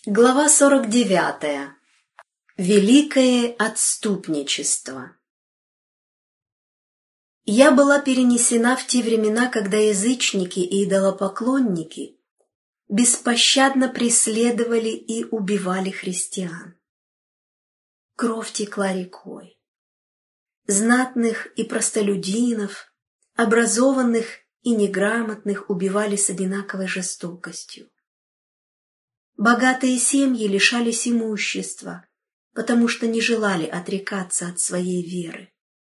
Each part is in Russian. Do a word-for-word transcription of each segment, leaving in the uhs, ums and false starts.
Глава сорок девятая. Великое отступничество. Я была перенесена в те времена, когда язычники и идолопоклонники беспощадно преследовали и убивали христиан. Кровь текла рекой. Знатных и простолюдинов, образованных и неграмотных убивали с одинаковой жестокостью. Богатые семьи лишались имущества, потому что не желали отрекаться от своей веры.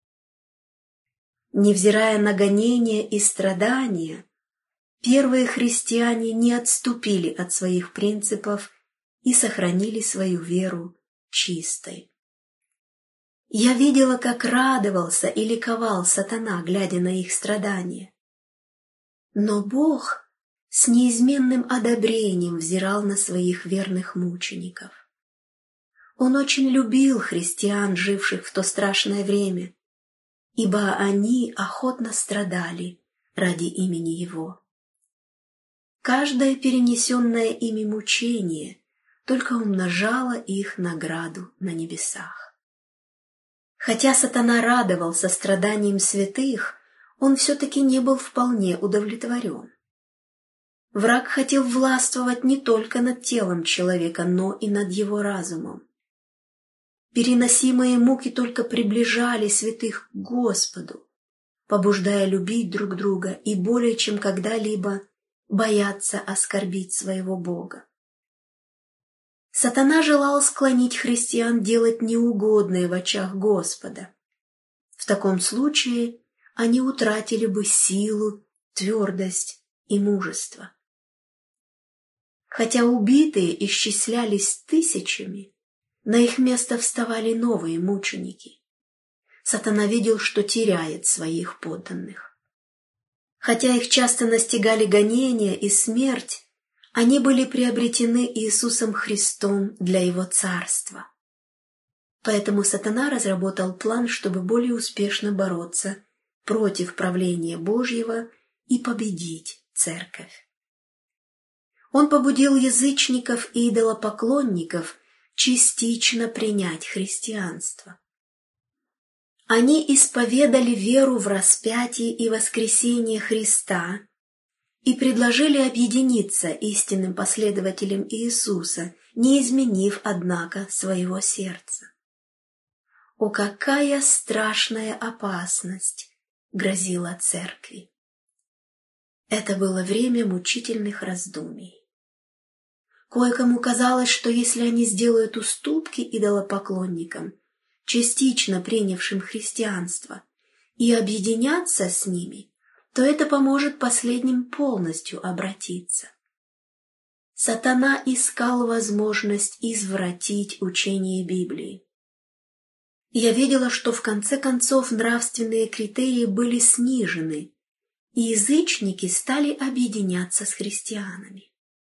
Невзирая на гонения и страдания, первые христиане не отступили от своих принципов и сохранили свою веру чистой. Я видела, как радовался и ликовал сатана, глядя на их страдания. Но Бог с неизменным одобрением взирал на своих верных мучеников. Он очень любил христиан, живших в то страшное время, ибо они охотно страдали ради имени Его. Каждое перенесенное ими мучение только умножало их награду на небесах. Хотя сатана радовался страданиям святых, он все-таки не был вполне удовлетворен. Враг хотел властвовать не только над телом человека, но и над его разумом. Переносимые муки только приближали святых к Господу, побуждая любить друг друга и более чем когда-либо бояться оскорбить своего Бога. Сатана желал склонить христиан делать неугодное в очах Господа. В таком случае они утратили бы силу, твердость и мужество. Хотя убитые исчислялись тысячами, на их место вставали новые мученики. Сатана видел, что теряет своих подданных. Хотя их часто настигали гонения и смерть, они были приобретены Иисусом Христом для Его царства. Поэтому сатана разработал план, чтобы более успешно бороться против правления Божьего и победить церковь. Он побудил язычников и идолопоклонников частично принять христианство. Они исповедали веру в распятие и воскресение Христа и предложили объединиться истинным последователям Иисуса, не изменив, однако, своего сердца. О, какая страшная опасность грозила церкви! Это было время мучительных раздумий. Кое-кому казалось, что если они сделают уступки идолопоклонникам, частично принявшим христианство, и объединятся с ними, то это поможет последним полностью обратиться. Сатана искал возможность извратить учение Библии. Я видела, что в конце концов нравственные критерии были снижены, и язычники стали объединяться с христианами.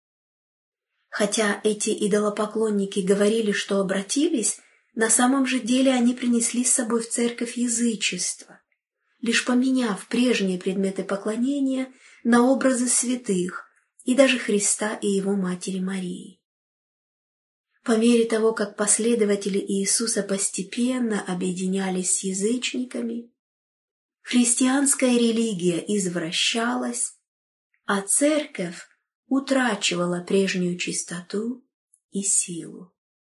Хотя эти идолопоклонники говорили, что обратились, на самом же деле они принесли с собой в церковь язычество, лишь поменяв прежние предметы поклонения на образы святых и даже Христа и Его Матери Марии. По мере того, как последователи Иисуса постепенно объединялись с язычниками, христианская религия извращалась, а церковь утрачивала прежнюю чистоту и силу.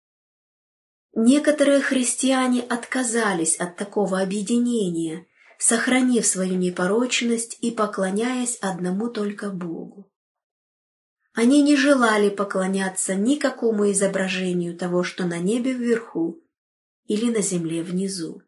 Некоторые христиане отказались от такого объединения, сохранив свою непорочность и поклоняясь одному только Богу. Они не желали поклоняться никакому изображению того, что на небе вверху или на земле внизу.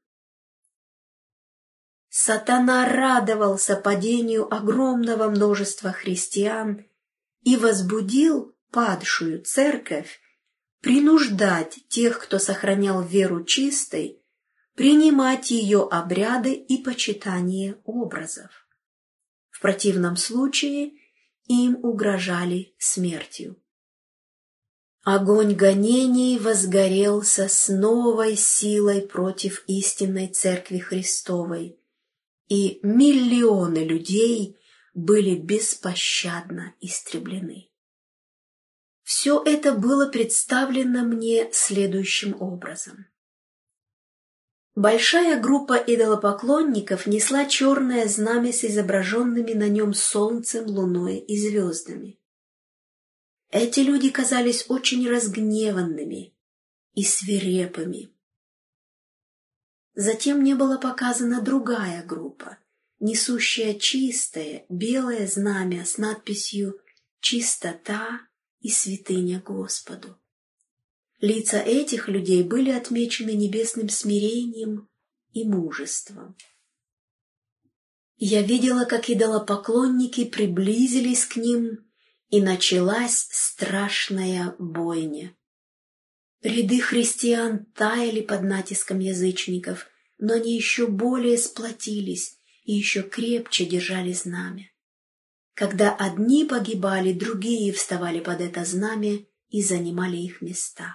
Сатана радовался падению огромного множества христиан и возбудил падшую церковь принуждать тех, кто сохранял веру чистой, принимать ее обряды и почитание образов. В противном случае им угрожали смертью. Огонь гонений возгорелся с новой силой против истинной Церкви Христовой, и миллионы людей были беспощадно истреблены. Все это было представлено мне следующим образом. Большая группа идолопоклонников несла черное знамя с изображенными на нем солнцем, луной и звездами. Эти люди казались очень разгневанными и свирепыми. Затем мне была показана другая группа, несущая чистое белое знамя с надписью «Чистота и святыня Господу». Лица этих людей были отмечены небесным смирением и мужеством. Я видела, как идолопоклонники приблизились к ним, и началась страшная бойня. Ряды христиан таяли под натиском язычников, но они еще более сплотились и еще крепче держали знамя. Когда одни погибали, другие вставали под это знамя и занимали их места.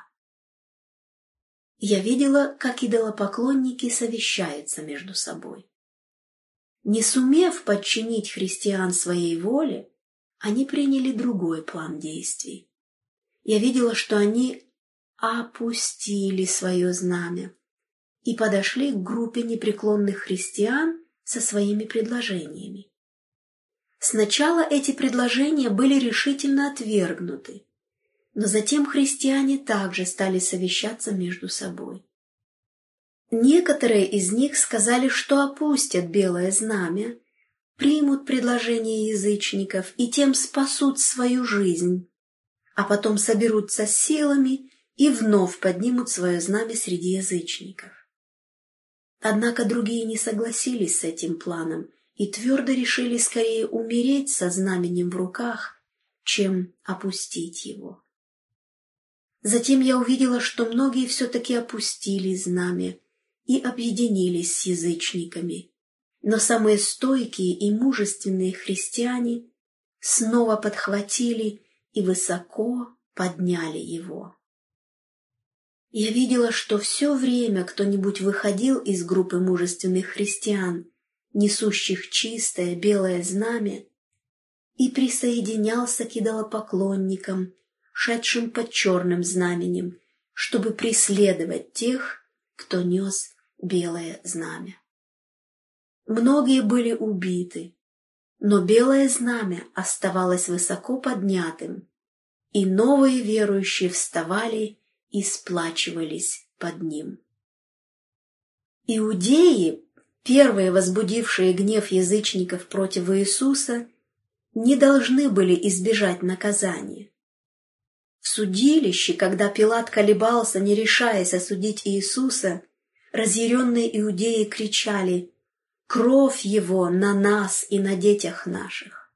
Я видела, как идолопоклонники совещаются между собой. Не сумев подчинить христиан своей воле, они приняли другой план действий. Я видела, что они опустили свое знамя и подошли к группе непреклонных христиан со своими предложениями. Сначала эти предложения были решительно отвергнуты, но затем христиане также стали совещаться между собой. Некоторые из них сказали, что опустят белое знамя, примут предложение язычников и тем спасут свою жизнь, а потом соберутся с силами и вновь поднимут свое знамя среди язычников. Однако другие не согласились с этим планом и твердо решили скорее умереть со знаменем в руках, чем опустить его. Затем я увидела, что многие все-таки опустили знамя и объединились с язычниками, но самые стойкие и мужественные христиане снова подхватили и высоко подняли его. Я видела, что все время кто-нибудь выходил из группы мужественных христиан, несущих чистое белое знамя, и присоединялся к идолопоклонникам, шедшим под черным знаменем, чтобы преследовать тех, кто нес белое знамя. Многие были убиты, но белое знамя оставалось высоко поднятым, и новые верующие вставали и сплачивались под ним. Иудеи, первые возбудившие гнев язычников против Иисуса, не должны были избежать наказания. В судилище, когда Пилат колебался, не решаясь осудить Иисуса, разъяренные иудеи кричали: «Кровь его на нас и на детях наших!»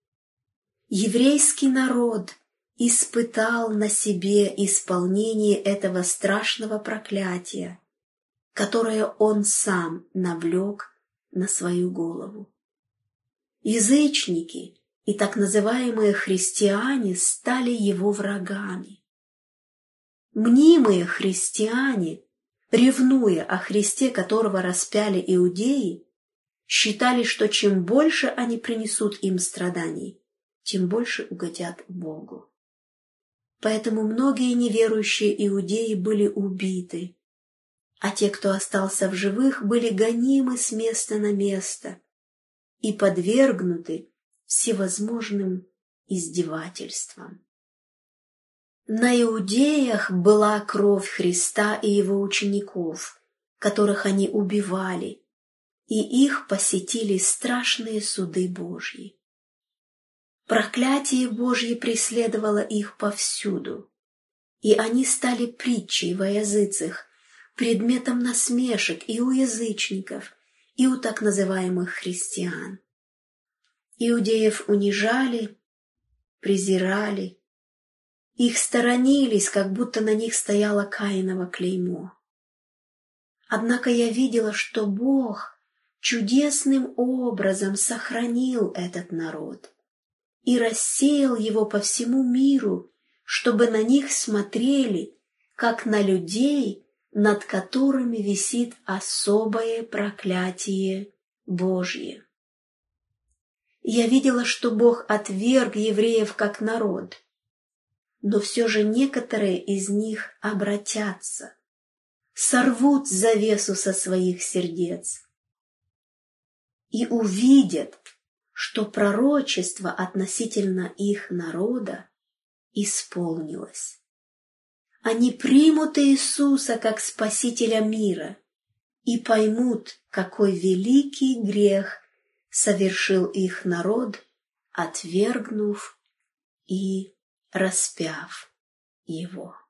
Еврейский народ испытал на себе исполнение этого страшного проклятия, которое он сам навлек на свою голову. Язычники и так называемые христиане стали его врагами. Мнимые христиане, ревнуя о Христе, которого распяли иудеи, считали, что чем больше они принесут им страданий, тем больше угодят Богу. Поэтому многие неверующие иудеи были убиты, а те, кто остался в живых, были гонимы с места на место и подвергнуты всевозможным издевательствам. На иудеях была кровь Христа и его учеников, которых они убивали, и их посетили страшные суды Божьи. Проклятие Божье преследовало их повсюду, и они стали притчей во языцах, предметом насмешек и у язычников, и у так называемых христиан. Иудеев унижали, презирали, их сторонились, как будто на них стояло Каиново клеймо. Однако я видела, что Бог чудесным образом сохранил этот народ и рассеял его по всему миру, чтобы на них смотрели, как на людей, над которыми висит особое проклятие Божье. Я видела, что Бог отверг евреев как народ, но все же некоторые из них обратятся, сорвут завесу со своих сердец и увидят, что пророчество относительно их народа исполнилось. Они примут Иисуса как Спасителя мира и поймут, какой великий грех совершил их народ, отвергнув и распяв его.